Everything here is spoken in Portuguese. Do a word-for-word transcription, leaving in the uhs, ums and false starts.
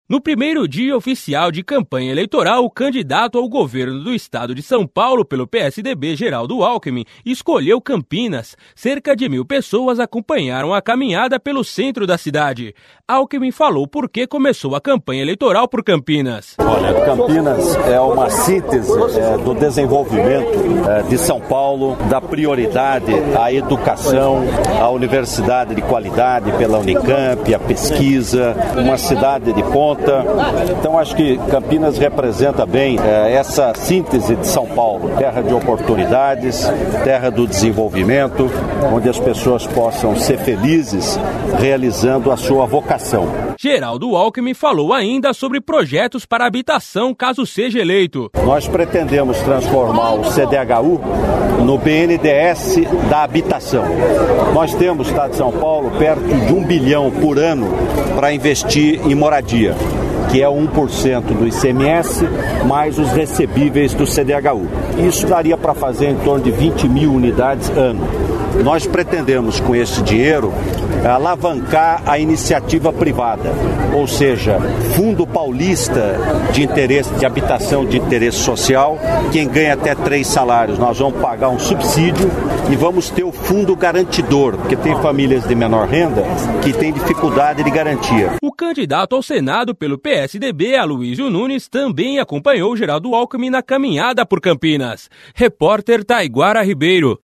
No primeiro dia oficial de campanha eleitoral, o candidato ao governo do estado de São Paulo pelo P S D B, Geraldo Alckmin, escolheu Campinas. Cerca de mil pessoas acompanharam a caminhada pelo centro da cidade. Alckmin falou por que começou a campanha eleitoral por Campinas. Olha, Campinas é uma síntese é, do desenvolvimento é, de São Paulo, da prioridade à educação, à universidade de qualidade pela Unicamp, a pesquisa, uma cidade de ponta. Então acho que Campinas representa bem é, essa síntese de São Paulo, terra de oportunidades, terra do desenvolvimento, onde as pessoas possam ser felizes realizando a sua vocação. Geraldo Alckmin falou ainda sobre projetos para habitação caso seja eleito. Nós pretendemos transformar o C D H U no B N D E S da habitação. Nós temos, no estado de São Paulo, perto de um bilhão por ano para investir em moradia, que é um por cento do I C M S, mais os recebíveis do C D H U. Isso daria para fazer em torno de vinte mil unidades ano. Nós pretendemos, com esse dinheiro, alavancar a iniciativa privada, ou seja, Fundo Paulista de interesse de habitação de interesse social. Quem ganha até três salários, nós vamos pagar um subsídio e vamos ter o fundo garantidor, porque tem famílias de menor renda que têm dificuldade de garantia. O candidato ao Senado pelo P S D B, Aloysio Nunes, também acompanhou Geraldo Alckmin na caminhada por Campinas. Repórter Taiguara Ribeiro.